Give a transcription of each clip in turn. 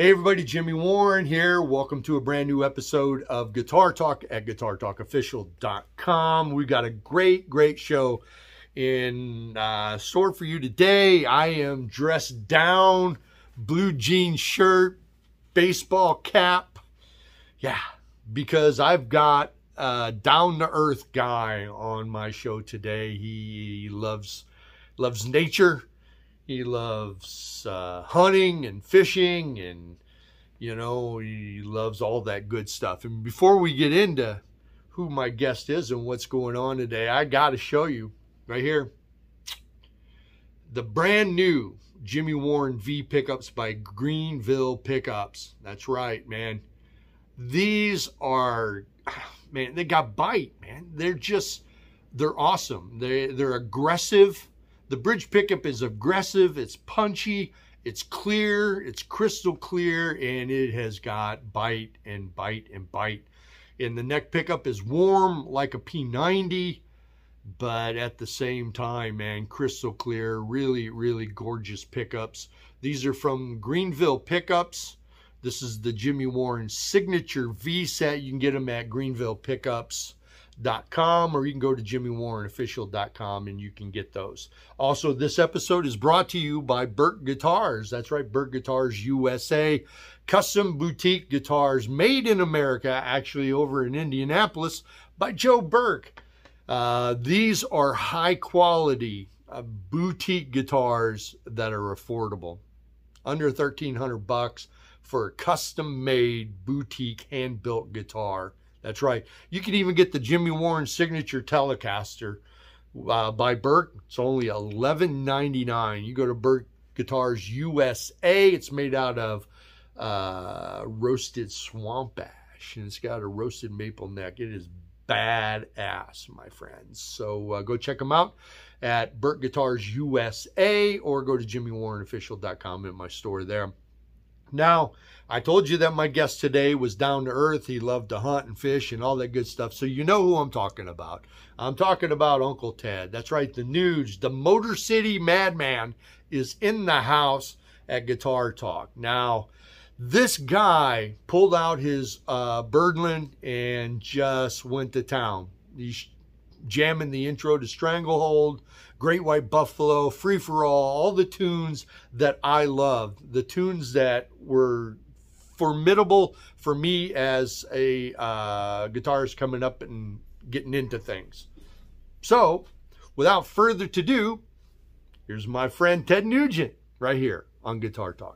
Hey everybody, Jimmy Warren here. Welcome to a brand new episode of Guitar Talk at guitartalkofficial.com. We got a great show in store for you today. I am dressed down, blue jean shirt, baseball cap. Yeah, because I've got a down-to-earth guy on my show today. He loves nature. He loves hunting and fishing, and he loves all that good stuff. And before we get into who my guest is and what's going on today, I got to show you right here the brand new Jimmy Warren V pickups by Greenville Pickups. That's right, man. These are, man, they got bite, man. They're awesome. They're aggressive. The bridge pickup is aggressive, it's punchy, it's clear, it's crystal clear, and it has got bite and bite and bite. And the neck pickup is warm like a P90, but at the same time, man, crystal clear, really gorgeous pickups. These are from Greenville Pickups. This is the Jimmy Warren Signature V set. You can get them at greenvillepickups.com, or you can go to jimmywarrenofficial.com and you can get those. Also, this episode is brought to you by Burke Guitars. That's right, Burke Guitars USA. Custom boutique guitars made in America, actually over in Indianapolis, by Joe Burke. These are high quality boutique guitars that are affordable. Under $1,300 for a custom made boutique hand-built guitar. That's right. You can even get the Jimmy Warren Signature Telecaster by Burke. It's only $11.99. You go to Burke Guitars USA. It's made out of roasted swamp ash, and it's got a roasted maple neck. It is badass, my friends. So go check them out at Burke Guitars USA, or go to jimmywarrenofficial.com in my store there. Now, I told you that my guest today was down to earth. He loved to hunt and fish and all that good stuff. So you know who I'm talking about. I'm talking about Uncle Ted. That's right, the Nuge, the Motor City Madman, is in the house at Guitar Talk. Now, this guy pulled out his Birdland and just went to town. He's jamming the intro to Stranglehold, Great White Buffalo, Free for all the tunes that I loved, the tunes that were formidable for me as a guitarist coming up and getting into things. So, without further ado, here's my friend Ted Nugent right here on Guitar Talk.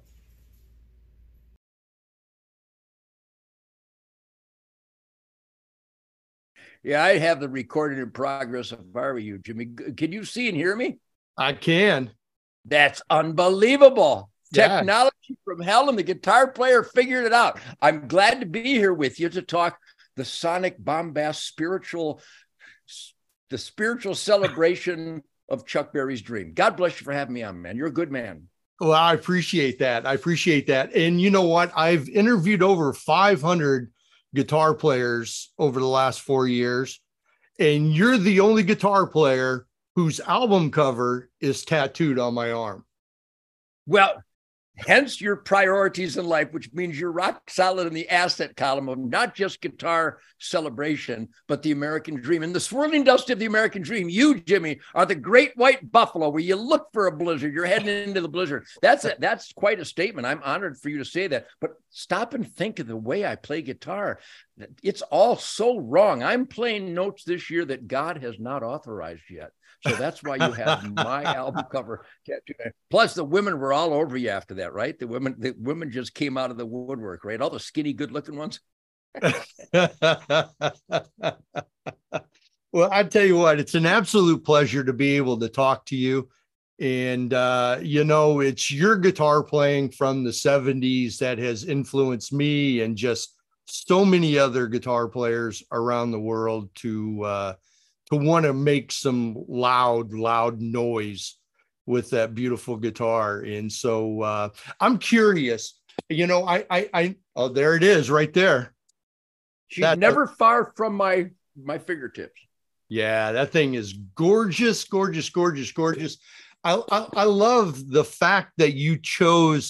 Yeah, I have the recording in progress if I were you, Jimmy. Can you see and hear me? I can. That's unbelievable. Yeah. Technology from hell, and the guitar player figured it out. I'm glad to be here with you to talk the sonic bombast the spiritual celebration of Chuck Berry's dream. God bless you for having me on, man. You're a good man. Well, I appreciate that. And you know what? I've interviewed over 500 guitar players over the last 4 years, and you're the only guitar player whose album cover is tattooed on my arm. Well, hence your priorities in life, which means you're rock solid in the asset column of not just Guitar Celebration, but the American Dream. And the swirling dust of the American Dream, you, Jimmy, are the Great White Buffalo, where you look for a blizzard. You're heading into the blizzard. That's quite a statement. I'm honored for you to say that. But stop and think of the way I play guitar. It's all so wrong. I'm playing notes this year that God has not authorized yet. So that's why you have my album cover tattooed. Plus, the women were all over you after that, right? The women just came out of the woodwork, right? All the skinny, good-looking ones. Well, I tell you what, it's an absolute pleasure to be able to talk to you. And, it's your guitar playing from the 70s that has influenced me and just so many other guitar players around the world to want to make some loud noise with that beautiful guitar. And so I'm curious, oh, there it is right there. She's never far from my fingertips. Yeah, that thing is gorgeous. I love the fact that you chose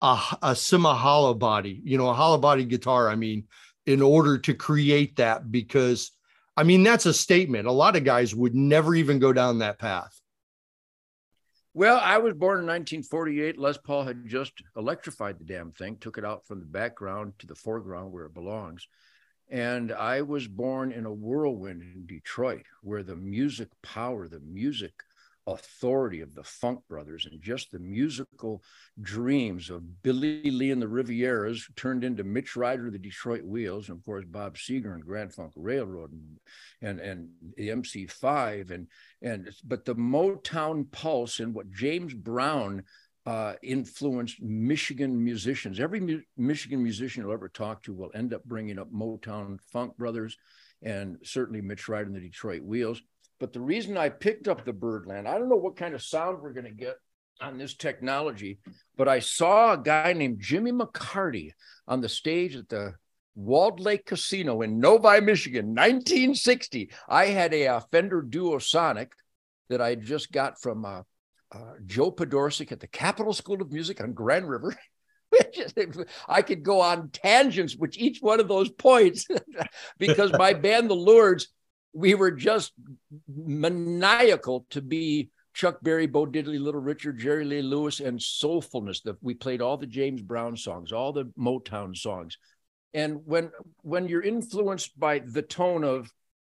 a semi hollow body, a hollow body guitar. I mean, in order to create that, because I mean, that's a statement. A lot of guys would never even go down that path. Well, I was born in 1948. Les Paul had just electrified the damn thing, took it out from the background to the foreground where it belongs. And I was born in a whirlwind in Detroit, where the music power, the music authority of the Funk Brothers and just the musical dreams of Billy Lee and the Rivieras turned into Mitch Ryder, the Detroit Wheels, and of course Bob Seger and Grand Funk Railroad and the MC5 but the Motown pulse and what James Brown influenced Michigan musicians. Every Michigan musician you'll ever talk to will end up bringing up Motown, Funk Brothers, and certainly Mitch Ryder and the Detroit Wheels. But the reason I picked up the Birdland, I don't know what kind of sound we're going to get on this technology, but I saw a guy named Jimmy McCarty on the stage at the Walled Lake Casino in Novi, Michigan, 1960. I had a Fender Duosonic that I just got from Joe Podorczyk at the Capitol School of Music on Grand River. I could go on tangents with each one of those points because my band, the Lords, we were just maniacal to be Chuck Berry, Bo Diddley, Little Richard, Jerry Lee Lewis, and soulfulness. We played all the James Brown songs, all the Motown songs. And when you're influenced by the tone of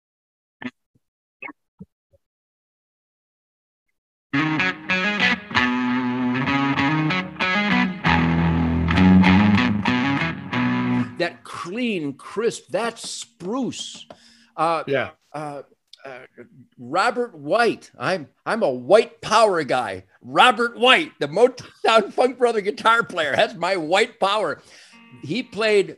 that clean, crisp, that spruce. Robert White. I'm a white power guy. Robert White, the Motown Funk Brother guitar player. That's my white power. He played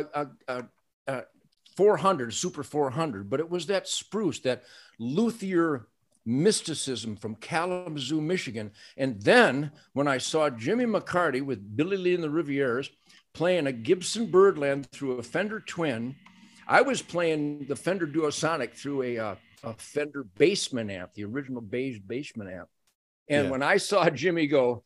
400, Super 400, but it was that spruce, that luthier mysticism from Kalamazoo, Michigan. And then when I saw Jimmy McCarty with Billy Lee and the Rivieras playing a Gibson Birdland through a Fender Twin, I was playing the Fender Duosonic through a Fender Bassman amp, the original beige Bassman amp. And when I saw Jimmy go,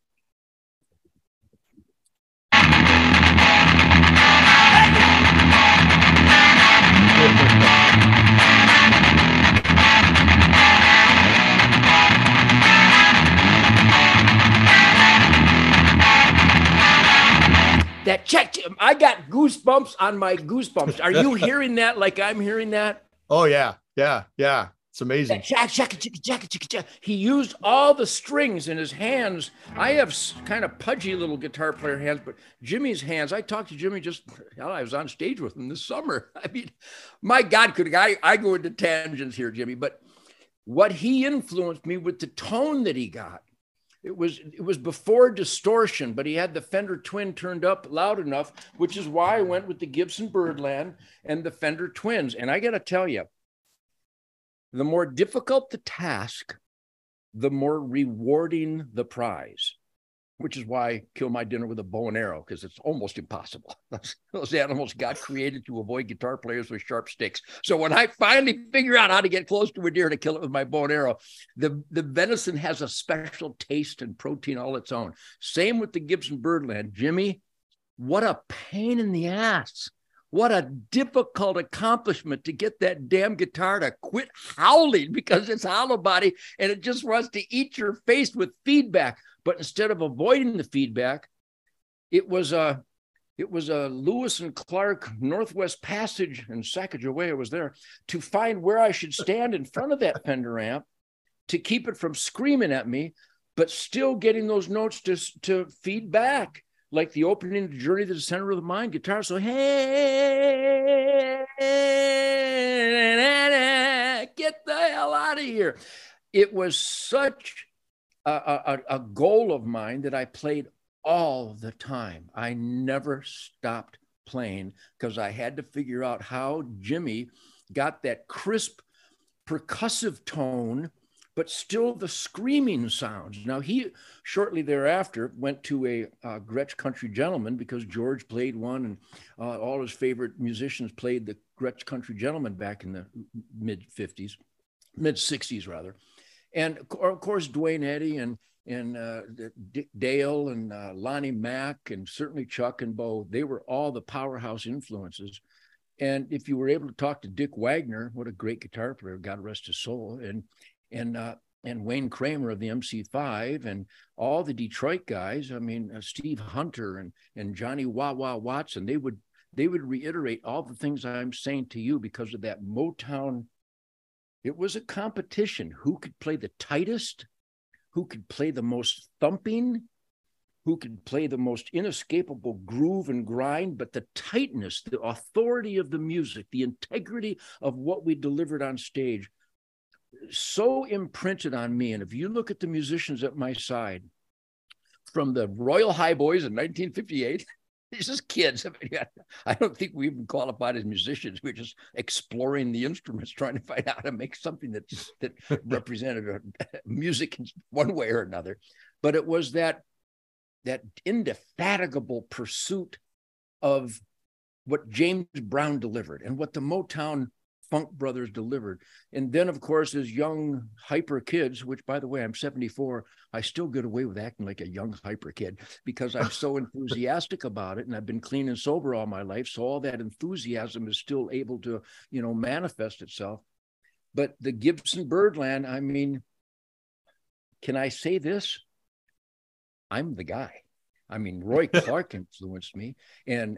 that check, I got goosebumps on my goosebumps. Are you hearing that like I'm hearing that? Oh, yeah. It's amazing. He used all the strings in his hands. I have kind of pudgy little guitar player hands, but Jimmy's hands, I talked to Jimmy I was on stage with him this summer. I mean, my God, I go into tangents here, Jimmy, but what he influenced me with the tone that he got. It was before distortion, but he had the Fender Twin turned up loud enough, which is why I went with the Gibson Birdland and the Fender Twins. And I got to tell you, the more difficult the task, the more rewarding the prize, which is why I kill my dinner with a bow and arrow, because it's almost impossible. Those animals got created to avoid guitar players with sharp sticks. So when I finally figure out how to get close to a deer to kill it with my bow and arrow, the venison has a special taste and protein all its own. Same with the Gibson Birdland. Jimmy, what a pain in the ass. What a difficult accomplishment to get that damn guitar to quit howling because it's hollow body and it just wants to eat your face with feedback. But instead of avoiding the feedback, it was a Lewis and Clark Northwest Passage in Sacagawea. I was there to find where I should stand in front of that Fender amp to keep it from screaming at me, but still getting those notes to feed back. Like the opening Journey to the Center of the Mind guitar. So, hey, get the hell out of here. It was such a goal of mine that I played all the time. I never stopped playing because I had to figure out how Jimmy got that crisp percussive tone, but still the screaming sounds. Now, he shortly thereafter went to a Gretsch Country Gentleman because George played one and all his favorite musicians played the Gretsch Country Gentleman back in the mid 60s rather. And of course, Duane Eddy and Dick Dale and Lonnie Mack, and certainly Chuck and Bo. They were all the powerhouse influences. And if you were able to talk to Dick Wagner, what a great guitar player, God rest his soul, and Wayne Kramer of the MC5 and all the Detroit guys, I mean, Steve Hunter and Johnny Wah Wah Watson, they would reiterate all the things I'm saying to you because of that Motown. It was a competition. Who could play the tightest? Who could play the most thumping? Who could play the most inescapable groove and grind? But the tightness, the authority of the music, the integrity of what we delivered on stage, so imprinted on me. And if you look at the musicians at my side, from the Royal Highboys in 1958, these just kids. I mean, I don't think we even qualified as musicians. We were just exploring the instruments, trying to find out how to make something that represented music in one way or another. But it was that indefatigable pursuit of what James Brown delivered and what the Motown Funk Brothers delivered. And then, of course, as young hyper kids, which, by the way, I'm 74, I still get away with acting like a young hyper kid because I'm so enthusiastic about it. And I've been clean and sober all my life. So all that enthusiasm is still able to, manifest itself. But the Gibson Birdland, I mean, can I say this? I'm the guy. I mean, Roy Clark influenced me. And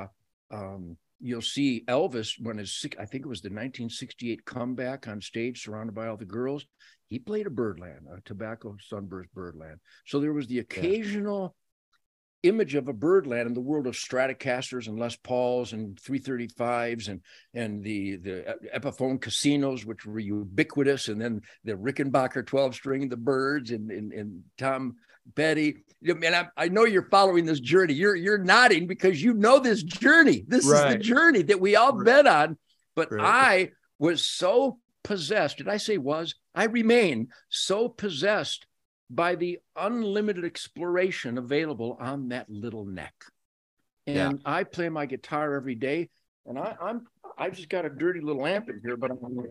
you'll see Elvis when I think it was the 1968 comeback on stage, surrounded by all the girls. He played a Birdland, a Tobacco Sunburst Birdland. So there was the occasional image of a Birdland in the world of Stratocasters and Les Pauls and 335s and the Epiphone Casinos, which were ubiquitous, and then the Rickenbacker 12-string, the Birds, and Tom Petty. And I know you're following this journey. You're nodding because you know this journey. This is the journey that we all bet on. But I was so possessed. Did I say was? I remain so possessed by the unlimited exploration available on that little neck. And I play my guitar every day. And I just got a dirty little amp in here, but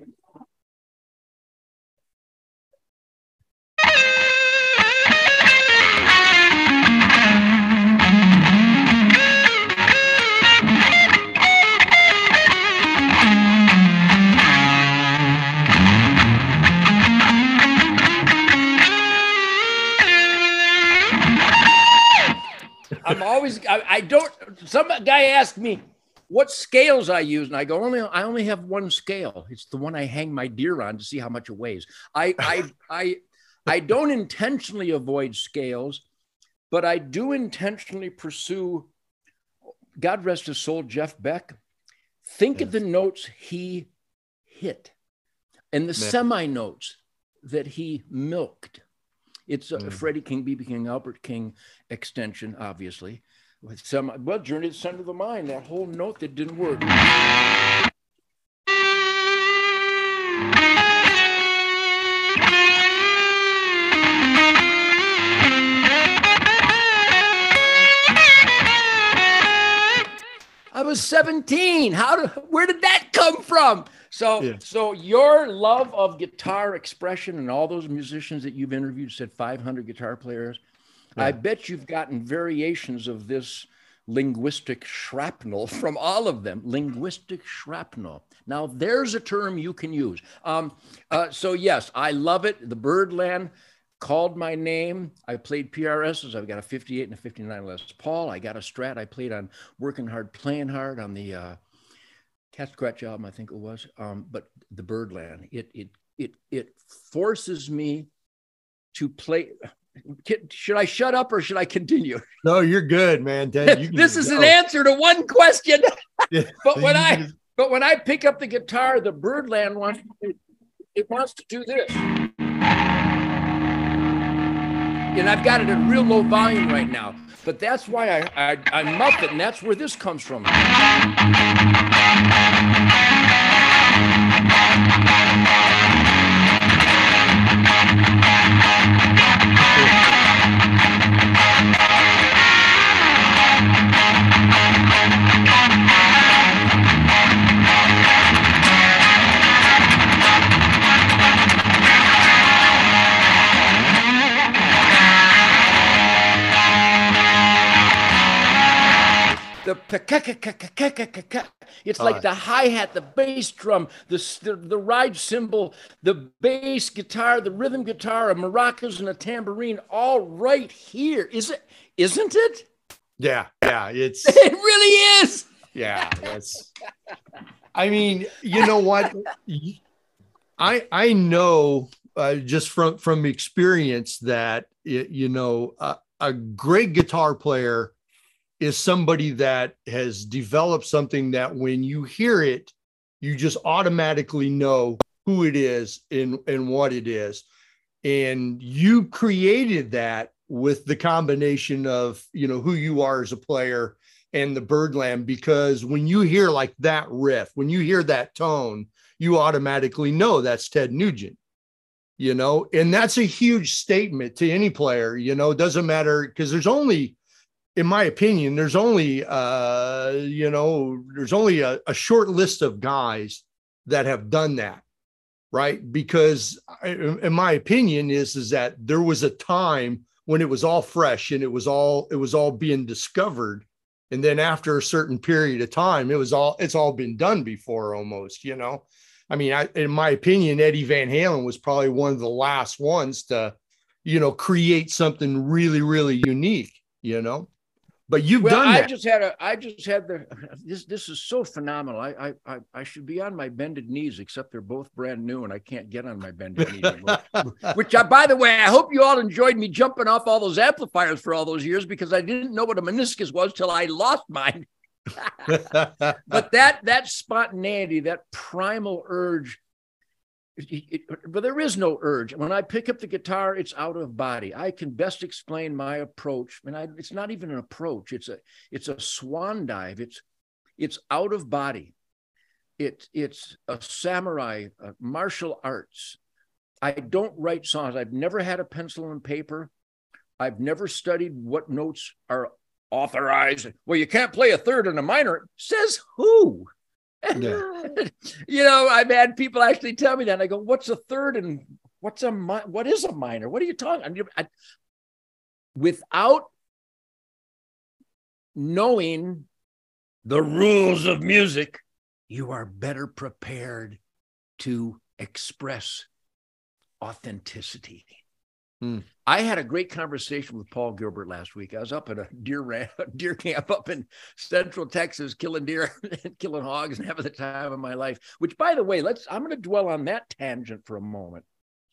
some guy asked me what scales I use, and I go, I only have one scale. It's the one I hang my deer on to see how much it weighs. I don't intentionally avoid scales, but I do intentionally pursue, God rest his soul, Jeff Beck. Think of the notes he hit and the semi-notes that he milked. It's a Freddie King, B.B. King, Albert King extension, obviously. With Journey to the Center of the Mind, that whole note that didn't work. I was 17. Where did that come from? So your love of guitar expression and all those musicians that you've interviewed, said 500 guitar players. I bet you've gotten variations of this linguistic shrapnel from all of them. Linguistic shrapnel. Now, there's a term you can use. So yes, I love it. The Birdland called my name. I played PRSs. I've got a 58 and a 59 Les Paul. I got a Strat. I played on Working Hard, Playing Hard on the Cat Scratch album, I think it was. But the Birdland, it forces me to play. Should I shut up or should I continue? No, you're good, man. Dad, this is an answer to one question. But when I pick up the guitar, the Birdland one, it wants to do this. And I've got it at real low volume right now. But that's why I muff it, and that's where this comes from. it's like the hi-hat, the bass drum, the ride cymbal, the bass guitar, the rhythm guitar, a maracas and a tambourine, all right here. Isn't it? Yeah, it's it really is. Yeah, I mean, you know what? I know just from experience that a great guitar player is somebody that has developed something that when you hear it, you just automatically know who it is and what it is. And you created that with the combination of, who you are as a player and the Birdland, because when you hear like that riff, when you hear that tone, you automatically know that's Ted Nugent, and that's a huge statement to any player. It doesn't matter, because there's only, in my opinion, there's only a short list of guys that have done that, right? Because in my opinion is that there was a time when it was all fresh and it was all being discovered. And then after a certain period of time, it's all been done before almost, I mean, in my opinion, Eddie Van Halen was probably one of the last ones to, create something really, really unique, But you've done that. This is so phenomenal. I should be on my bended knees, except they're both brand new and I can't get on my bended knees anymore. Which, by the way, I hope you all enjoyed me jumping off all those amplifiers for all those years, because I didn't know what a meniscus was till I lost mine. But that spontaneity, that primal urge, but there is no urge. When I pick up the guitar, it's out of body. I can best explain my approach, and it's not even an approach. It's a swan dive. It's out of body. It's a samurai, martial arts. I don't write songs. I've never had a pencil and paper. I've never studied what notes are authorized. Well, you can't play a third and a minor. Says who? Yeah. I've had people actually tell me that. And I go, what's a third and what is a minor? What are you talking? Without knowing the rules of music, you are better prepared to express authenticity. I had a great conversation with Paul Gilbert last week. I was up at a deer camp up in Central Texas, killing deer and killing hogs and having the time of my life, which, by the way, I'm going to dwell on that tangent for a moment.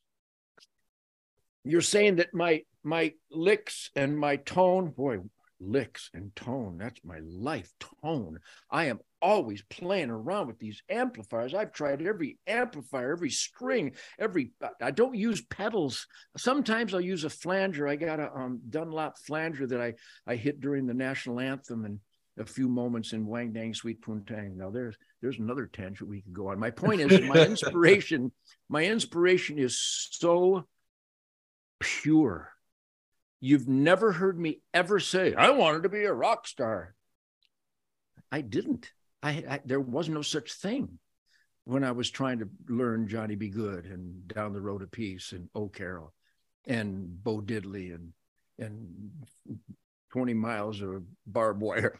You're saying that my licks and my tone, licks and tone, that's my life. Tone. I am always playing around with these amplifiers. I've tried every amplifier, every string, I don't use pedals. Sometimes I'll use a flanger. I got a Dunlop flanger that I hit during the national anthem and a few moments in Wang Dang Sweet Poontang. Now there's another tangent we can go on. My point is my inspiration is so pure. You've never heard me ever say, I wanted to be a rock star. I didn't. There was no such thing when I was trying to learn Johnny B. Good and Down the Road of Peace and Oh Carol and Bo Diddley and 20 Miles of Barbed Wire.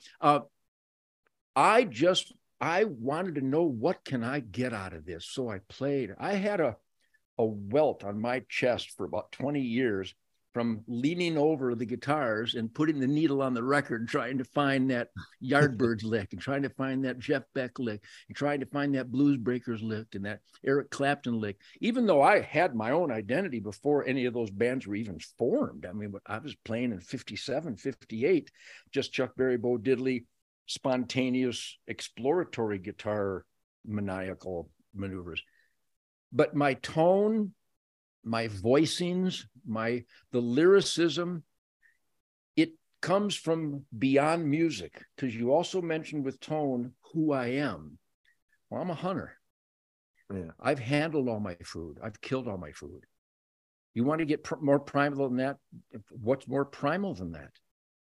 I wanted to know, what can I get out of this? So I played. I had a welt on my chest for about 20 years from leaning over the guitars and putting the needle on the record, trying to find that Yardbirds lick and trying to find that Jeff Beck lick and trying to find that Blues Breakers lick and that Eric Clapton lick, even though I had my own identity before any of those bands were even formed. I mean, I was playing in 57, 58, just Chuck Berry, Bo Diddley, spontaneous exploratory guitar, maniacal maneuvers. But my tone, my voicings, the lyricism, it comes from beyond music, because you also mentioned with tone who I am. Well, I'm a hunter. Yeah. I've handled all my food. I've killed all my food. You want to get more primal than that? What's more primal than that?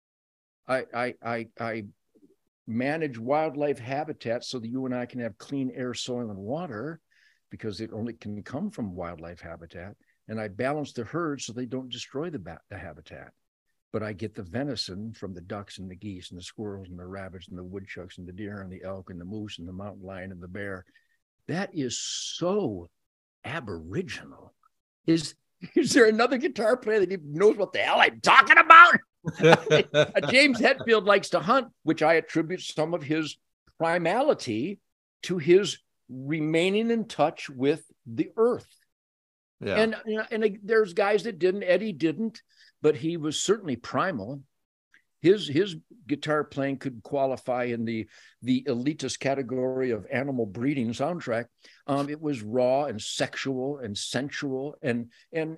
I manage wildlife habitats so that you and I can have clean air, soil, and water, because it only can come from wildlife habitat. And I balance the herd so they don't destroy the habitat. but I get the venison from the ducks and the geese and the squirrels and the rabbits and the woodchucks and the deer and the elk and the moose and the mountain lion and the bear. That is so Aboriginal. Is there another guitar player that even knows what the hell I'm talking about? James Hetfield likes to hunt, which I attribute some of his primality to his remaining in touch with the earth. Yeah. And, and there's guys that didn't. Eddie didn't, but he was certainly primal. His guitar playing could qualify in the elitist category of animal breeding soundtrack. It was raw and sexual and sensual and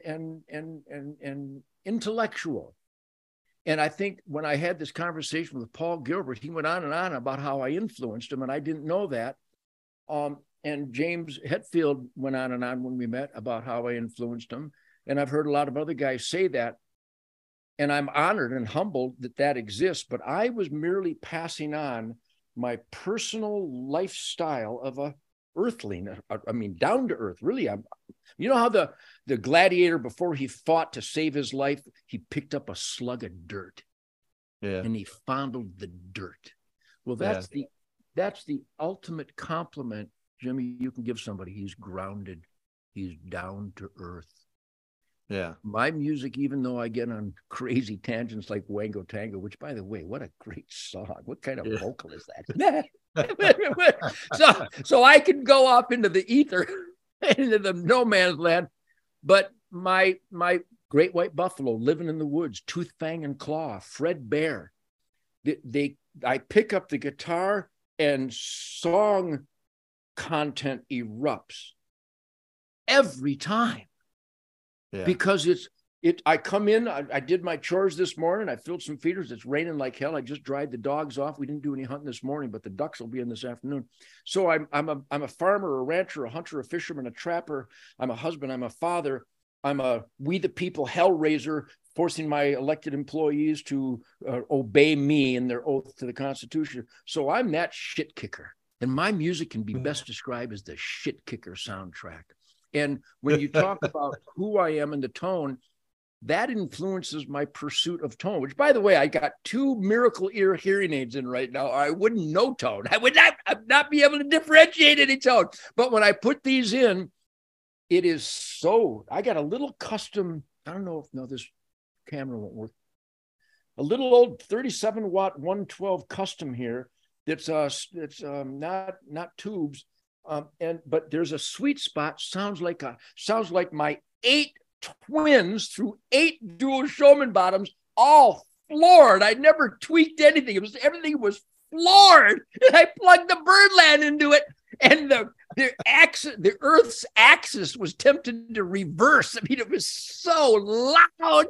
intellectual. And I think when I had this conversation with Paul Gilbert, he went on and on about how I influenced him, and I didn't know that. And James Hetfield went on and on when we met about how I influenced him. And I've heard a lot of other guys say that. And I'm honored and humbled that that exists. But I was merely passing on my personal lifestyle of a earthling. I mean, down to earth, really. You know how the gladiator, before he fought to save his life, he picked up a slug of dirt. Yeah. And he fondled the dirt. Well, that's the ultimate compliment, Jimmy, you can give somebody. He's grounded. He's down to earth. Yeah. My music, even though I get on crazy tangents like Wango Tango, which, by the way, what a great song. What kind of vocal is that? so I can go off into the ether, into the no man's land. But my great white buffalo living in the woods, Tooth, Fang, and Claw, Fred Bear, I pick up the guitar and song content erupts every time. Yeah. Because I come in, I did my chores this morning. I filled some feeders. It's raining like hell. I just dried the dogs off. We didn't do any hunting this morning, but the ducks will be in this afternoon. So I'm a farmer, a rancher, a hunter, a fisherman, a trapper. I'm a husband. I'm a father. I'm a we the people hellraiser, forcing my elected employees to obey me in their oath to the Constitution. So I'm that shit kicker. And my music can be best described as the shit kicker soundtrack. And when you talk about who I am and the tone, that influences my pursuit of tone, which, by the way, I got 2 miracle ear hearing aids in right now. I wouldn't know tone. I would not be able to differentiate any tone. But when I put these in, it is so, I got a little custom, I don't know if, no, this camera won't work. A little old 37 watt 112 custom here. That's not tubes. But there's a sweet spot. Sounds like my 8 twins through 8 dual Showman bottoms, all floored. I never tweaked anything. Everything was floored. And I plugged the Birdland into it, and the Earth's axis was tempted to reverse. I mean, it was so loud.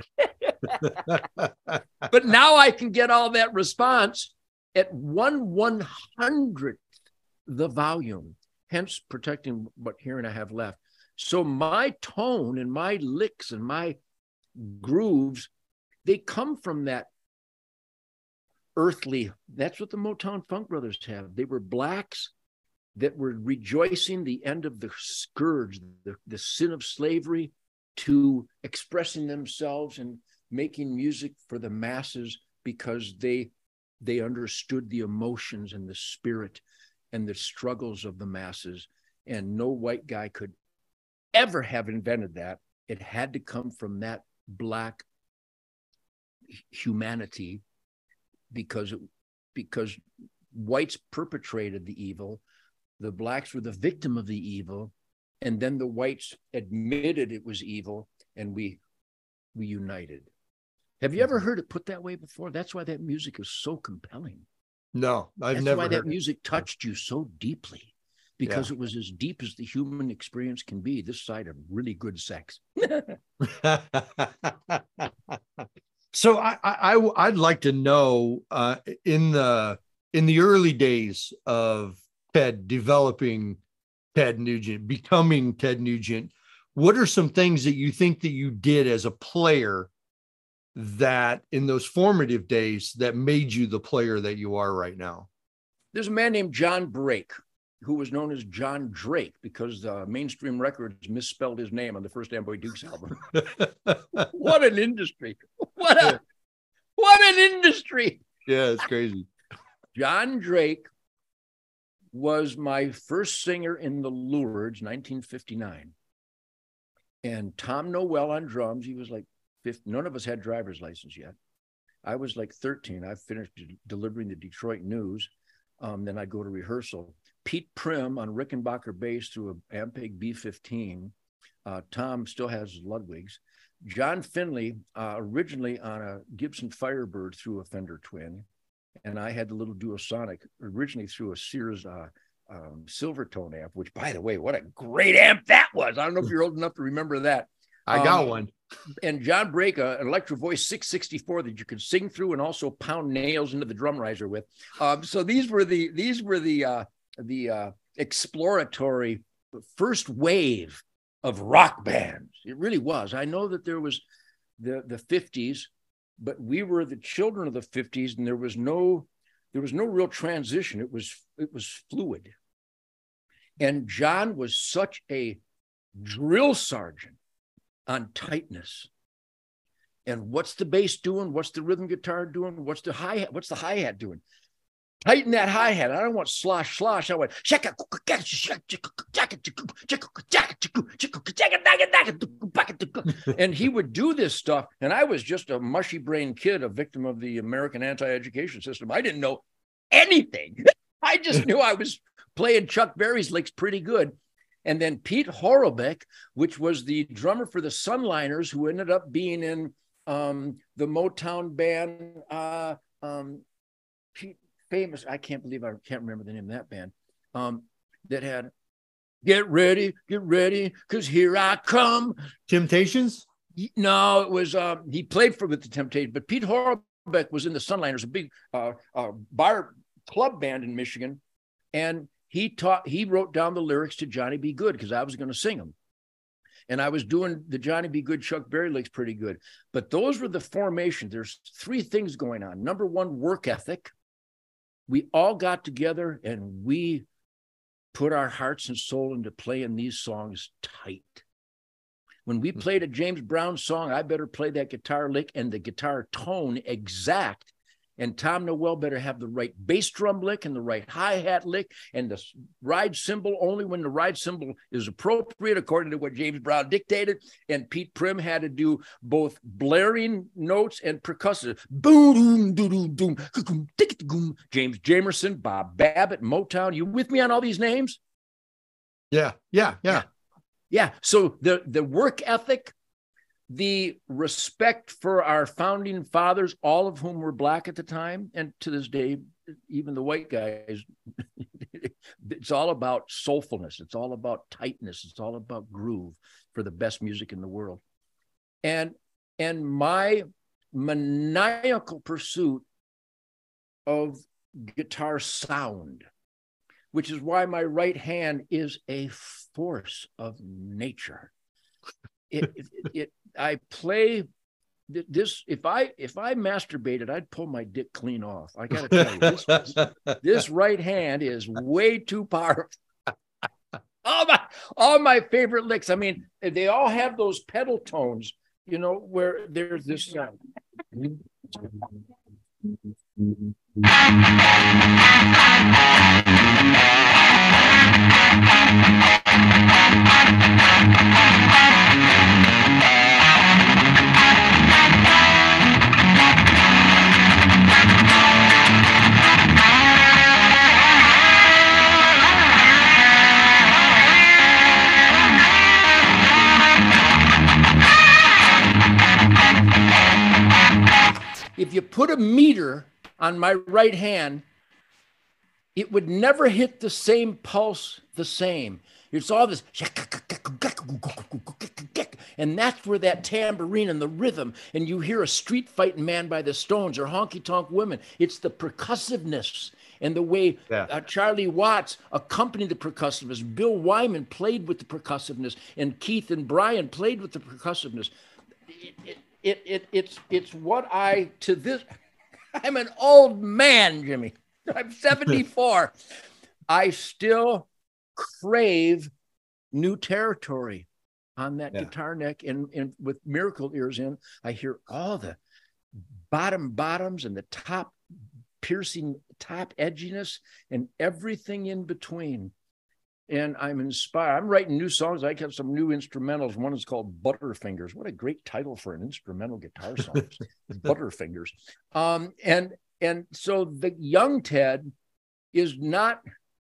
But now I can get all that response at 1/100th the volume, hence protecting what hearing I have left. So my tone and my licks and my grooves, they come from that earthly. That's what the Motown Funk Brothers have. They were blacks that were rejoicing the end of the scourge, the sin of slavery, to expressing themselves and making music for the masses because they understood the emotions and the spirit and the struggles of the masses. And no white guy could ever have invented that. It had to come from that black humanity because whites perpetrated the evil. The blacks were the victim of the evil. And then the whites admitted it was evil, and we united. Have you ever heard it put that way before? That's why that music is so compelling. No, I've That's never why heard that music touched you so deeply, because it was as deep as the human experience can be, this side of really good sex. So I'd like to know in the early days of Ted developing Ted Nugent, becoming Ted Nugent, what are some things that you think that you did as a player that in those formative days that made you the player that you are right now? There's a man named John Brake, who was known as John Drake because Mainstream Records misspelled his name on the first Amboy Dukes album. What an industry. What What an industry. Yeah, it's crazy. John Drake was my first singer in the Lourdes, 1959. And Tom Noel on drums. He was like 50. None of us had driver's license yet. I was like 13. I finished delivering the Detroit News. Then I'd go to rehearsal. Pete Prim on Rickenbacker bass through a Ampeg B15. Tom still has Ludwig's. John Finley originally on a Gibson Firebird through a Fender Twin. And I had the little Duosonic originally through a Sears Silvertone amp, which, by the way, what a great amp that was. I don't know if you're old enough to remember that. I got one. And John Drake, an Electro Voice 664 that you could sing through and also pound nails into the drum riser with. So these were the exploratory first wave of rock bands. It really was. I know that there was the 50s, but we were the children of the 50s, and there was no real transition. It was fluid. And John was such a drill sergeant on tightness. And what's the bass doing? What's the rhythm guitar doing? What's the hi-hat doing? Tighten that hi-hat. I don't want slosh. I want and he would do this stuff. And I was just a mushy-brained kid, a victim of the American anti-education system. I didn't know anything. I just knew I was playing Chuck Berry's licks pretty good. And then Pete Horlbeck, which was the drummer for the Sunliners, who ended up being in the Motown band, famous, I can't remember the name of that band, that had Get Ready, because here I come. Temptations? No, it was, he played with the Temptations, but Pete Horlbeck was in the Sunliners, a big bar club band in Michigan. And he wrote down the lyrics to Johnny B. Good because I was going to sing them. And I was doing the Johnny B. Good, Chuck Berry licks pretty good. But those were the formations. There's three things going on. Number one, work ethic. We all got together and we put our hearts and soul into playing these songs tight. When we played a James Brown song, I better play that guitar lick and the guitar tone exact. And Tom Noel better have the right bass drum lick and the right hi-hat lick and the ride cymbal only when the ride cymbal is appropriate, according to what James Brown dictated. And Pete Prim had to do both blaring notes and percussive. Boom, doom, doom, doom. James Jamerson, Bob Babbitt, Motown. You with me on all these names? Yeah. So the work ethic, the respect for our founding fathers, all of whom were Black at the time, and to this day, even the white guys, it's all about soulfulness. It's all about tightness. It's all about groove for the best music in the world. And my maniacal pursuit of guitar sound, which is why my right hand is a force of nature. I play this. If I masturbated, I'd pull my dick clean off. I got to tell you, this right hand is way too powerful. All my favorite licks. I mean, they all have those pedal tones, where there's this. If you put a meter on my right hand, it would never hit the same pulse the same. It's all this, and that's where that tambourine and the rhythm, and you hear a street fighting man by the Stones or honky tonk women. It's the percussiveness and the way Charlie Watts accompanied the percussiveness. Bill Wyman played with the percussiveness, and Keith and Brian played with the percussiveness. It's what I'm an old man, Jimmy. I'm 74. I still crave new territory on that guitar neck, and with Miracle Ears in, I hear all the bottoms and the top piercing top edginess and everything in between. And I'm inspired. I'm writing new songs. I have some new instrumentals. One is called Butterfingers. What a great title for an instrumental guitar song. Butterfingers. And so the young Ted is not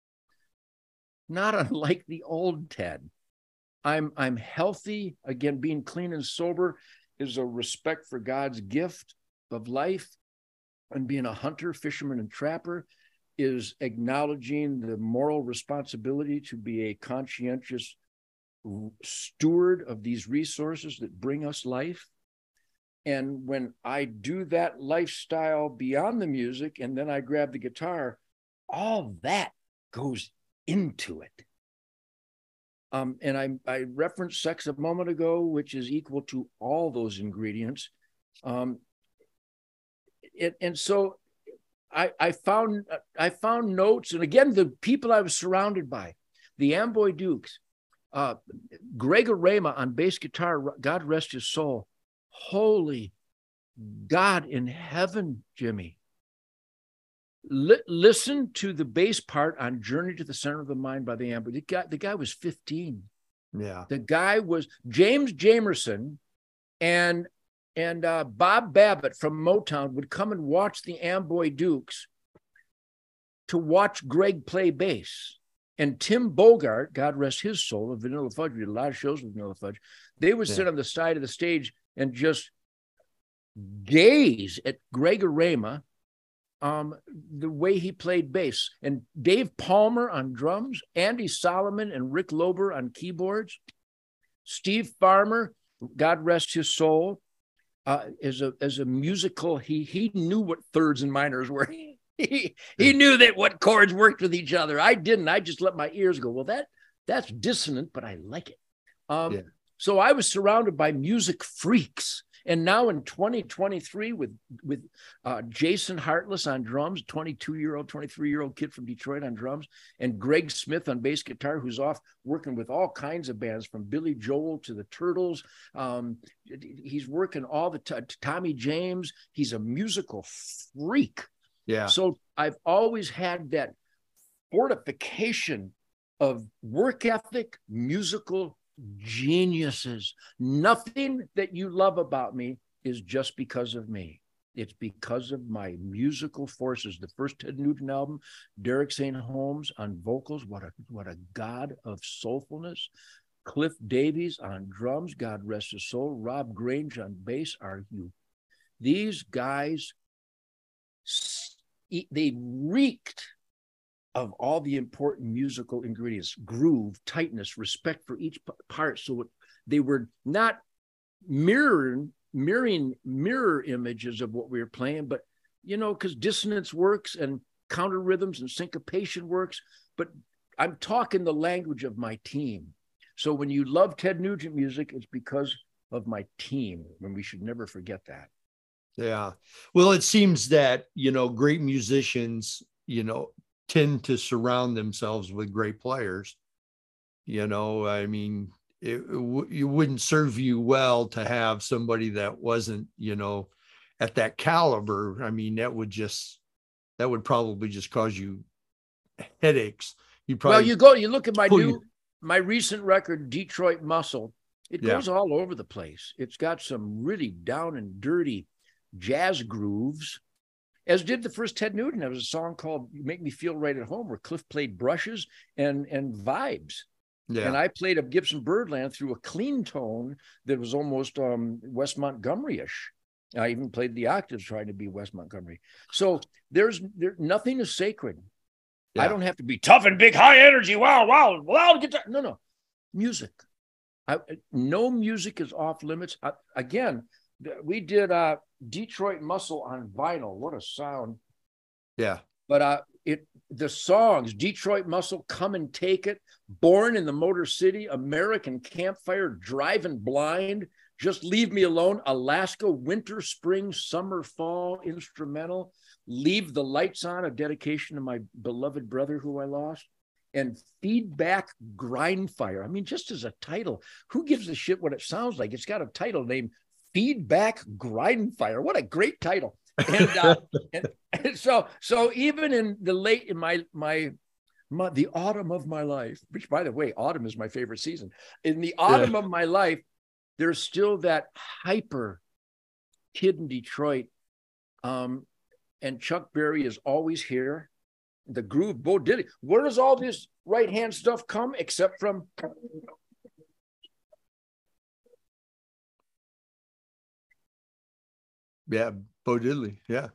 unlike the old Ted. I'm healthy. Again, being clean and sober is a respect for God's gift of life. And being a hunter, fisherman, and trapper is acknowledging the moral responsibility to be a conscientious steward of these resources that bring us life. And when I do that lifestyle beyond the music, and then I grab the guitar, all that goes into it. And I referenced sex a moment ago, which is equal to all those ingredients. And so I found notes, and again, the people I was surrounded by, the Amboy Dukes, Greg Arema on bass guitar, God rest his soul. Holy God in heaven, Jimmy. Listen to the bass part on Journey to the Center of the Mind by the Amboy. The guy was 15. Yeah. The guy was James Jamerson and Bob Babbitt from Motown would come and watch the Amboy Dukes to watch Greg play bass. And Tim Bogart, God rest his soul, of Vanilla Fudge, we did a lot of shows with Vanilla Fudge. They would sit on the side of the stage and just gaze at Greg Arema, the way he played bass. And Dave Palmer on drums, Andy Solomon and Rick Lober on keyboards, Steve Farmer, God rest his soul, as a musical, he knew what thirds and minors were. He knew that what chords worked with each other. I didn't. I just let my ears go, well, that's dissonant, but I like it. So I was surrounded by music freaks. And now in 2023 with Jason Hartless on drums, 23-year-old kid from Detroit on drums, and Greg Smith on bass guitar, who's off working with all kinds of bands from Billy Joel to the Turtles. He's working all the Tommy James. He's a musical freak. Yeah. So I've always had that fortification of work ethic, musical geniuses. Nothing that you love about me is just because of me. It's because of my musical forces. The first Ted Nugent album, Derek St. Holmes on vocals. What a god of soulfulness. Cliff Davies on drums, God rest his soul. Rob Grange on bass. These guys, they reeked of all the important musical ingredients: groove, tightness, respect for each part. So they were not mirror images of what we were playing, but, because dissonance works and counter rhythms and syncopation works, but I'm talking the language of my team. So when you love Ted Nugent music, it's because of my team, and we should never forget that. Yeah. Well, it seems that, great musicians, tend to surround themselves with great players. I mean, it wouldn't serve you well to have somebody that wasn't, at that caliber. I mean, that would probably just cause you headaches. You look at my recent record, Detroit Muscle. It goes all over the place. It's got some really down and dirty jazz grooves, as did the first Ted Nugent. There was a song called "You Make Me Feel Right at Home," where Cliff played brushes and vibes. Yeah. And I played a Gibson Birdland through a clean tone that was almost Wes Montgomery-ish. I even played the octaves trying to be Wes Montgomery. So nothing is sacred. Yeah. I don't have to be tough and big, high energy. Wow, guitar. No. Music. No music is off limits. Again, we did Detroit Muscle on vinyl. What a sound. Yeah. But the songs, Detroit Muscle, Come and Take It, Born in the Motor City, American Campfire, Driving Blind, Just Leave Me Alone, Alaska, Winter, Spring, Summer, Fall, Instrumental, Leave the Lights On, a dedication to my beloved brother who I lost, and Feedback Grindfire. I mean, just as a title, who gives a shit what it sounds like? It's got a title named Feedback Grindfire. What a great title. And, and so even in the late, in the autumn of my life, which by the way, autumn is my favorite season. In the autumn of my life, there's still that hyper kid in Detroit. And Chuck Berry is always here. The groove, Bo Diddley. Where does all this right hand stuff come except from? Yeah, Bo Diddley. Yeah.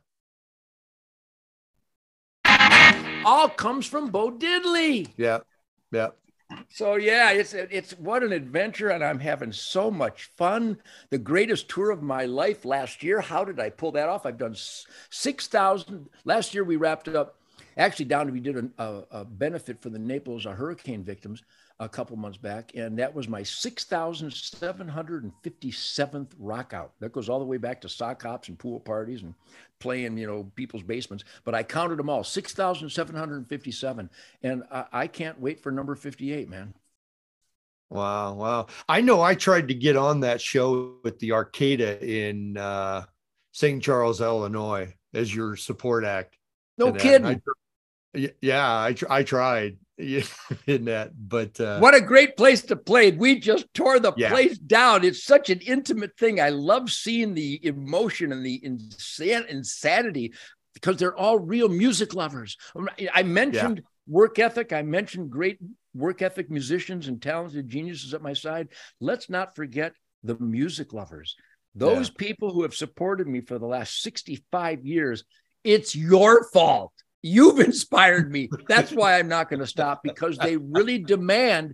All comes from Bo Diddley. Yeah. Yeah. So yeah, it's what an adventure, and I'm having so much fun. The greatest tour of my life last year. How did I pull that off? I've done 6,000. Last year we wrapped it up. Actually, we did a benefit for the Naples hurricane victims a couple months back, and that was my 6,757th rock out. That goes all the way back to sock hops and pool parties and playing, people's basements. But I counted them all, 6,757, and I can't wait for number 58, man. Wow. I know I tried to get on that show at the Arcada in St. Charles, Illinois, as your support act. No kidding. I tried in that, but what a great place to play. We just tore the place down. It's such an intimate thing. I love seeing the emotion and the insanity, because they're all real music lovers. I mentioned work ethic. I mentioned great work ethic musicians and talented geniuses at my side. Let's not forget the music lovers. Those people who have supported me for the last 65 years. It's your fault. You've inspired me. That's why I'm not going to stop, because they really demand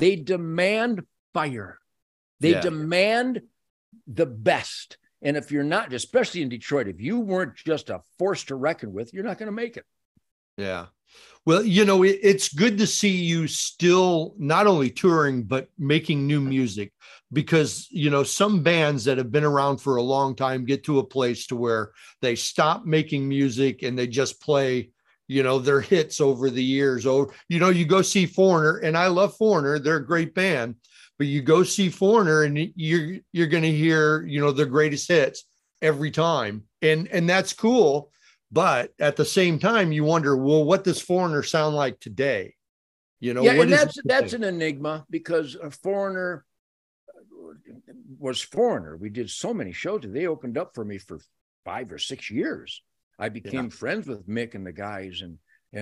fire. They demand the best. And if you're not, especially in Detroit, if you weren't just a force to reckon with, you're not going to make it. Yeah. Well, it's good to see you still not only touring, but making new music, because, some bands that have been around for a long time get to a place to where they stop making music and they just play, their hits over the years. Or, you go see Foreigner, and I love Foreigner. They're a great band, but you go see Foreigner and you're going to hear, their greatest hits every time. And that's cool. But at the same time, you wonder, well, what does Foreigner sound like today? And that's an enigma, because a Foreigner was Foreigner. We did so many shows. They opened up for me for 5 or 6 years. I became friends with Mick and the guys, and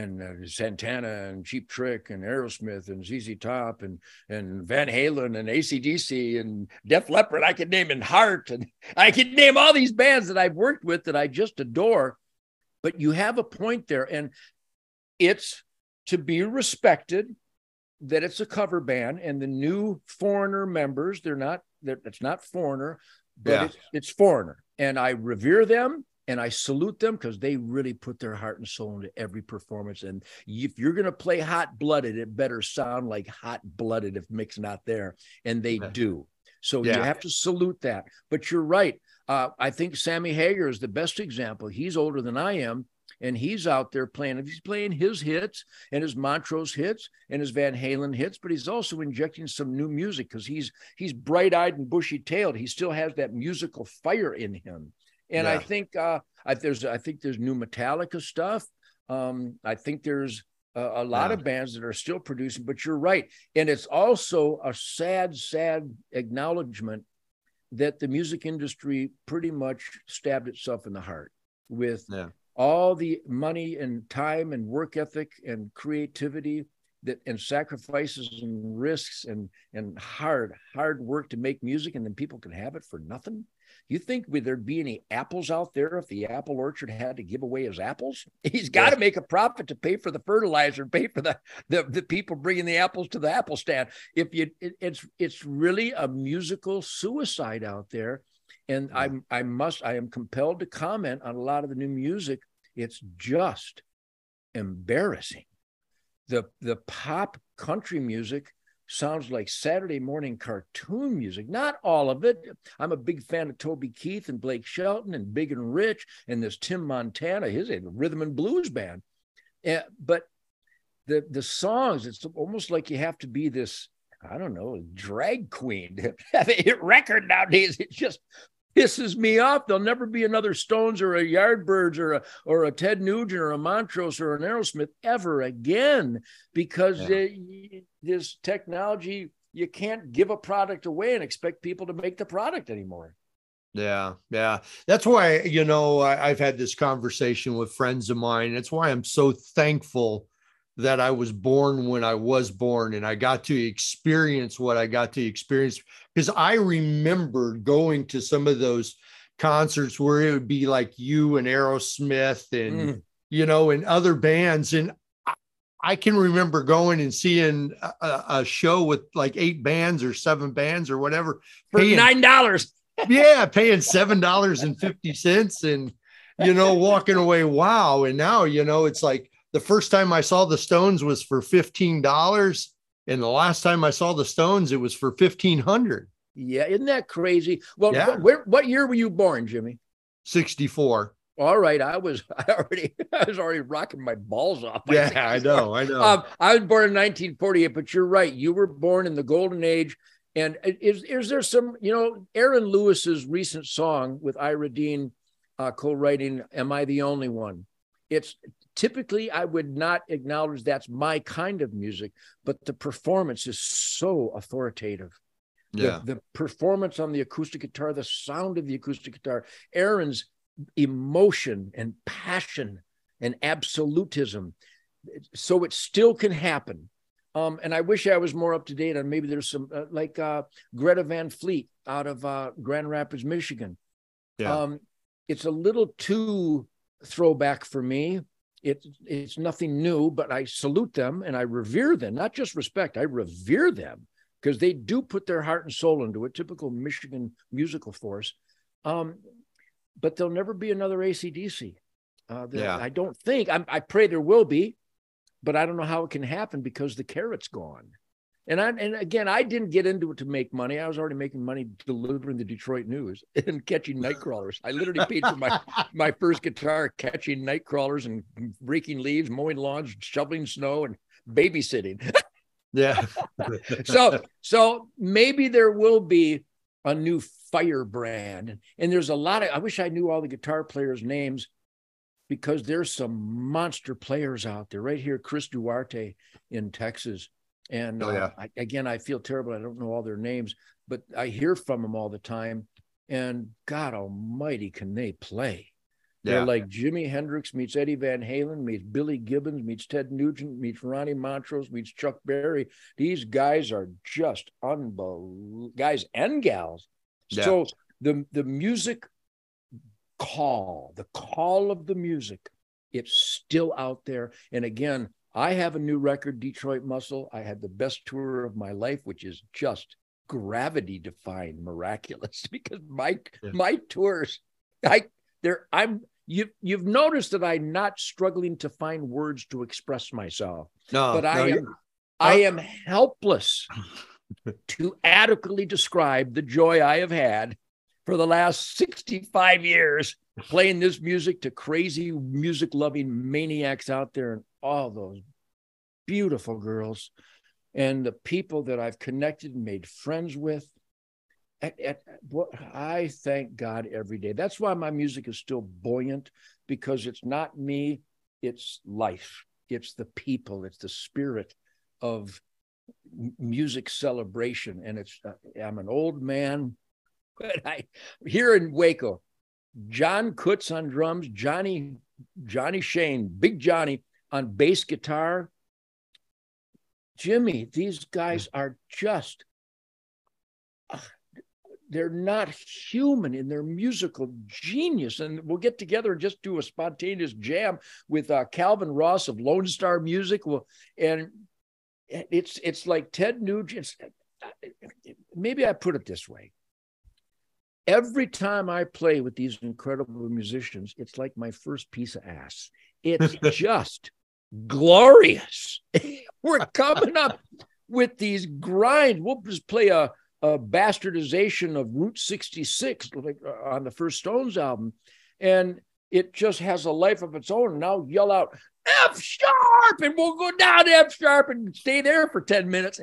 Santana and Cheap Trick and Aerosmith and ZZ Top and Van Halen and AC/DC and Def Leppard. I could name, and Heart, and I could name all these bands that I've worked with that I just adore. But you have a point there, and it's to be respected that it's a cover band, and the new Foreigner members, it's not Foreigner, but it's Foreigner. And I revere them and I salute them, because they really put their heart and soul into every performance. And if you're going to play Hot Blooded, it better sound like Hot Blooded if Mick's not there. And they do. So you have to salute that. But you're right. I think Sammy Hagar is the best example. He's older than I am, and he's out there playing. He's playing his hits and his Montrose hits and his Van Halen hits, but he's also injecting some new music, because he's bright-eyed and bushy-tailed. He still has that musical fire in him. And I think there's new Metallica stuff. I think there's a lot of bands that are still producing. But you're right, and it's also a sad acknowledgement that the music industry pretty much stabbed itself in the heart with all the money and time and work ethic and creativity and sacrifices and risks and hard work to make music, and then people can have it for nothing. You think would there be any apples out there if the apple orchard had to give away his apples? He's got to make a profit to pay for the fertilizer, pay for the people bringing the apples to the apple stand. It's really a musical suicide out there. And I am compelled to comment on a lot of the new music. It's just embarrassing. The pop country music sounds like Saturday morning cartoon music. Not all of it. I'm a big fan of Toby Keith and Blake Shelton and Big and Rich and this Tim Montana, his rhythm and blues band. But the songs, it's almost like you have to be this, I don't know, drag queen to have a hit record nowadays. It's just pisses me off. There'll never be another Stones or a Yardbirds or a Ted Nugent or a Montrose or an Aerosmith ever again, because this technology, you can't give a product away and expect people to make the product anymore. Yeah. Yeah. That's why, you know, I've had this conversation with friends of mine. That's why I'm so thankful that I was born when I was born and I got to experience what I got to experience, because I remember going to some of those concerts where it would be like you and Aerosmith and, you know, and other bands. And I can remember going and seeing a show with like 8 bands or 7 bands or whatever for $9. Yeah, paying $7.50 and, you know, walking away. Wow. And now, you know, it's like the first time I saw the Stones was for $15. And the last time I saw the Stones, it was for $1,500. Yeah. Isn't that crazy? Well, yeah. What year were you born, Jimmy? 64. All right. I was already rocking my balls off. Yeah, I know. I was born in 1948, but you're right. You were born in the golden age. And is there some, you know, Aaron Lewis's recent song with Ira Dean co-writing, Am I the Only One? It's typically, I would not acknowledge that's my kind of music, but the performance is so authoritative. Yeah. The performance on the acoustic guitar, the sound of the acoustic guitar, Aaron's emotion and passion and absolutism. So it still can happen. And I wish I was more up to date on, maybe there's some like Greta Van Fleet out of Grand Rapids, Michigan. Yeah. It's a little too throwback for me. It's nothing new, but I salute them and I revere them, not just respect, I revere them because they do put their heart and soul into it, typical Michigan musical force. But there'll never be another AC/DC. I don't think, I pray there will be, but I don't know how it can happen because the carrot's gone. And again, I didn't get into it to make money. I was already making money delivering the Detroit News and catching night crawlers. I literally paid for my first guitar catching night crawlers and raking leaves, mowing lawns, shoveling snow, and babysitting. Yeah. So maybe there will be a new firebrand. And there's a lot of, I wish I knew all the guitar players' names, because there's some monster players out there right here. Chris Duarte in Texas. And I feel terrible. I don't know all their names, but I hear from them all the time. And God almighty, can they play? Yeah. They're like Jimi Hendrix meets Eddie Van Halen, meets Billy Gibbons, meets Ted Nugent, meets Ronnie Montrose, meets Chuck Berry. These guys are just unbelievable, guys and gals. Yeah. So the music the call of the music, it's still out there. And again, I have a new record, Detroit Muscle. I had the best tour of my life, which is just gravity defying miraculous, because my tours, you've noticed that I'm not struggling to find words to express myself. I am helpless to adequately describe the joy I have had for the last 65 years playing this music to crazy music-loving maniacs out there, and all those beautiful girls and the people that I've connected and made friends with. I thank God every day. That's why my music is still buoyant, because it's not me, it's life. It's the people, it's the spirit of music celebration. And I'm an old man. But here in Waco, John Kutz on drums, Johnny Shane, Big Johnny on bass guitar. Jimmy, these guys are just, they're not human in their musical genius. And we'll get together and just do a spontaneous jam with Calvin Ross of Lone Star Music. And it's like Ted Nugent. Maybe I put it this way. Every time I play with these incredible musicians, it's like my first piece of ass. It's just glorious. We're coming up with these grinds. We'll just play a bastardization of Route 66 like, on the first Stones album. And it just has a life of its own. And I'll yell out F sharp, and we'll go down to F sharp and stay there for 10 minutes.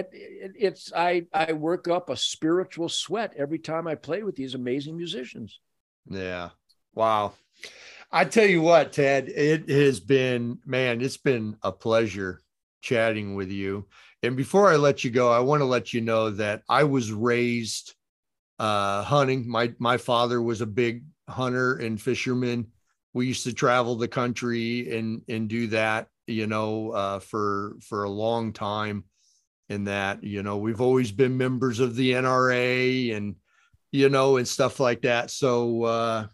I work up a spiritual sweat every time I play with these amazing musicians. Yeah. Wow. I tell you what, Ted, it has been, man, it's been a pleasure chatting with you. And before I let you go, I want to let you know that I was raised hunting. My father was a big hunter and fisherman. We used to travel the country and do that, for a long time. In that, we've always been members of the NRA and, and stuff like that. So,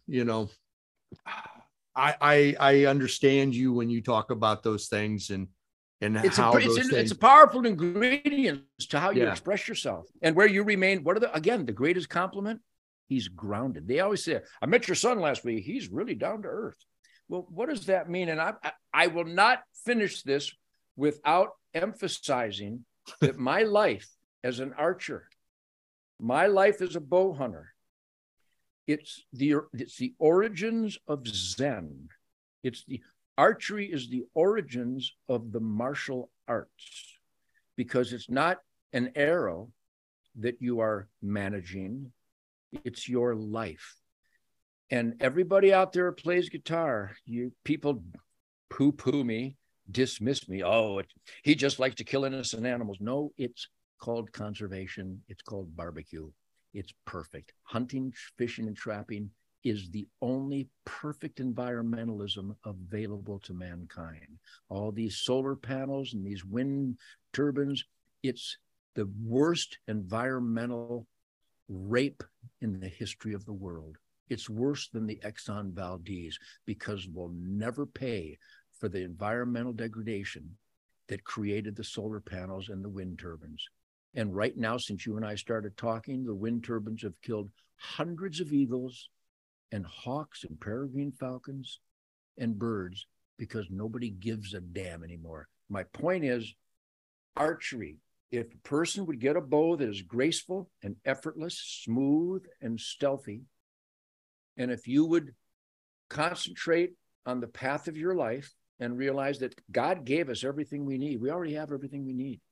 I understand you when you talk about those things and it's how it's a powerful ingredient to how you express yourself and where you remain. The greatest compliment? He's grounded. They always say, I met your son last week. He's really down to earth. Well, what does that mean? And I will not finish this without emphasizing that my life as an archer, my life as a bow hunter, it's the origins of Zen. Archery is the origins of the martial arts, because it's not an arrow that you are managing, it's your life. And everybody out there plays guitar, people poo-poo me, dismiss me. Oh, he just likes to kill innocent animals. No, it's called conservation. It's called barbecue. It's perfect. Hunting, fishing, and trapping is the only perfect environmentalism available to mankind. All these solar panels and these wind turbines, it's the worst environmental rape in the history of the world. It's worse than the Exxon Valdez, because we'll never pay for the environmental degradation that created the solar panels and the wind turbines. And right now, since you and I started talking, the wind turbines have killed hundreds of eagles and hawks and peregrine falcons and birds because nobody gives a damn anymore. My point is, archery, if a person would get a bow that is graceful and effortless, smooth and stealthy, and if you would concentrate on the path of your life and realize that God gave us everything we need, we already have everything we need,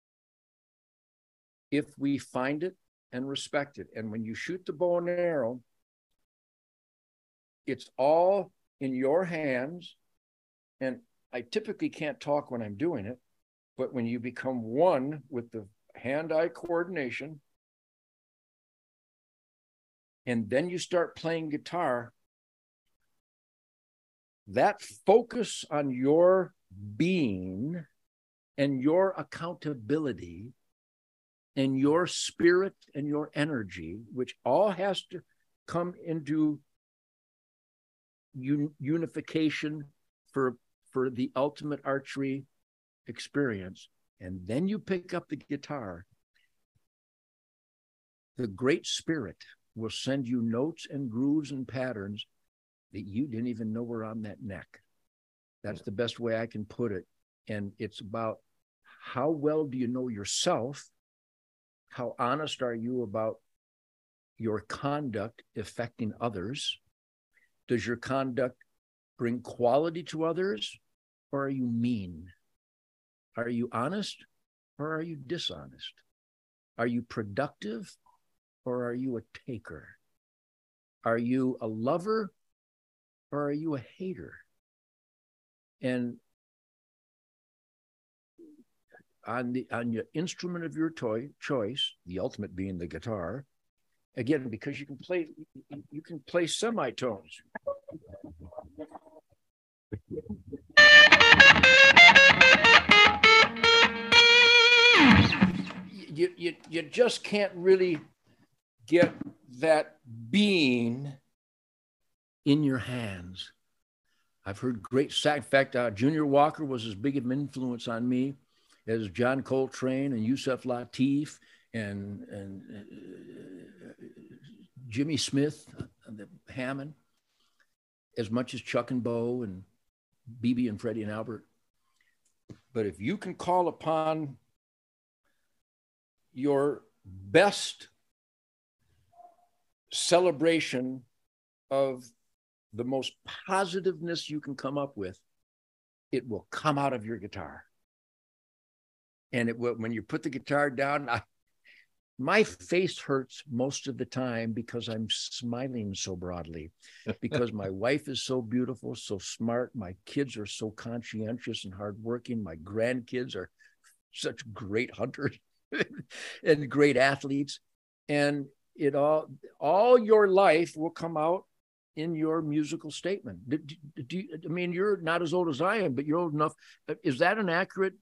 if we find it and respect it. And when you shoot the bow and arrow, it's all in your hands. And I typically can't talk when I'm doing it, but when you become one with the hand-eye coordination, and then you start playing guitar, that focus on your being and your accountability and your spirit and your energy, which all has to come into unification for the ultimate archery experience. And then you pick up the guitar, the Great Spirit will send you notes and grooves and patterns that you didn't even know were on that neck. That's the best way I can put it. And it's about how well do you know yourself? How honest are you about your conduct affecting others? Does your conduct bring quality to others, or are you mean? Are you honest, or are you dishonest? Are you productive, or are you a taker? Are you a lover, or are you a hater? And on your instrument of your choice, the ultimate being the guitar, again, because you can play semitones. You just can't really get that being in your hands. I've heard great sax. In fact, Junior Walker was as big of an influence on me as John Coltrane and Yusef Lateef and Jimmy Smith, the Hammond, as much as Chuck and Bo and BB and Freddie and Albert. But if you can call upon your best celebration of the most positiveness you can come up with, it will come out of your guitar. And it will, when you put the guitar down, my face hurts most of the time because I'm smiling so broadly, because my wife is so beautiful, so smart. My kids are so conscientious and hardworking. My grandkids are such great hunters and great athletes. And it all your life will come out in your musical statement. I mean, you're not as old as I am, but you're old enough. Is that an accurate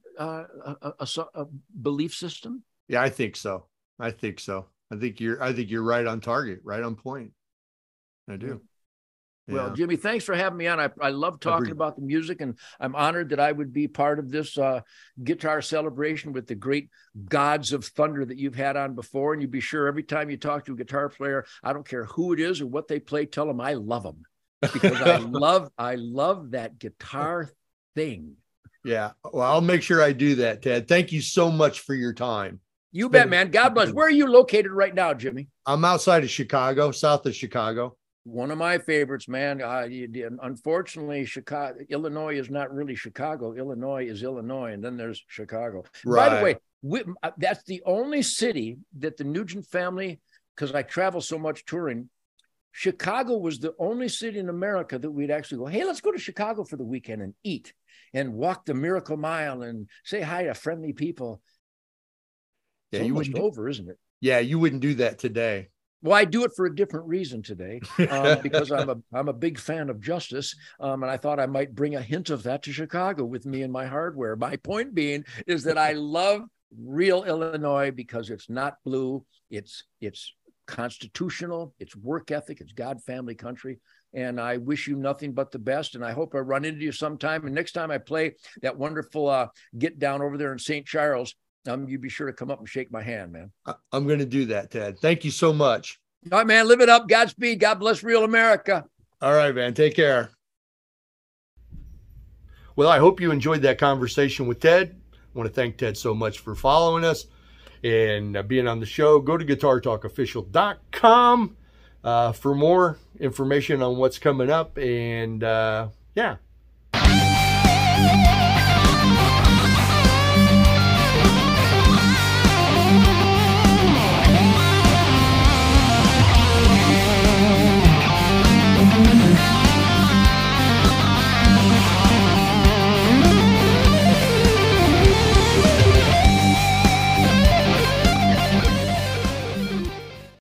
a belief system? Yeah, I think so. I think you're right on target, right on point. I do. Yeah. Well, Jimmy, thanks for having me on. I love talking about the music, and I'm honored that I would be part of this guitar celebration with the great gods of thunder that you've had on before. And you be sure every time you talk to a guitar player, I don't care who it is or what they play, tell them I love them, because I love that guitar thing. Yeah. Well, I'll make sure I do that, Ted. Thank you so much for your time. You bet, man. God bless. Where are you located right now, Jimmy? I'm outside of Chicago, south of Chicago. One of my favorites, man. Unfortunately, Illinois is not really Chicago. Illinois is Illinois, and then there's Chicago. Right. By the way, that's the only city that the Nugent family, because I travel so much touring, Chicago was the only city in America that we'd actually go, hey, let's go to Chicago for the weekend and eat and walk the Miracle Mile and say hi to friendly people. Yeah, you wouldn't over, isn't it? Yeah, you wouldn't do that today. Well, I do it for a different reason today, because I'm a big fan of justice, and I thought I might bring a hint of that to Chicago with me and my hardware. My point being is that I love real Illinois because it's not blue, it's constitutional, it's work ethic, it's God family country, and I wish you nothing but the best. And I hope I run into you sometime. And next time I play that wonderful get down over there in St. Charles, you be sure to come up and shake my hand, man. I'm going to do that, Ted. Thank you so much. All right, man. Live it up. Godspeed. God bless real America. All right, man. Take care. Well, I hope you enjoyed that conversation with Ted. I want to thank Ted so much for following us and being on the show. Go to guitartalkofficial.com for more information on what's coming up. And yeah.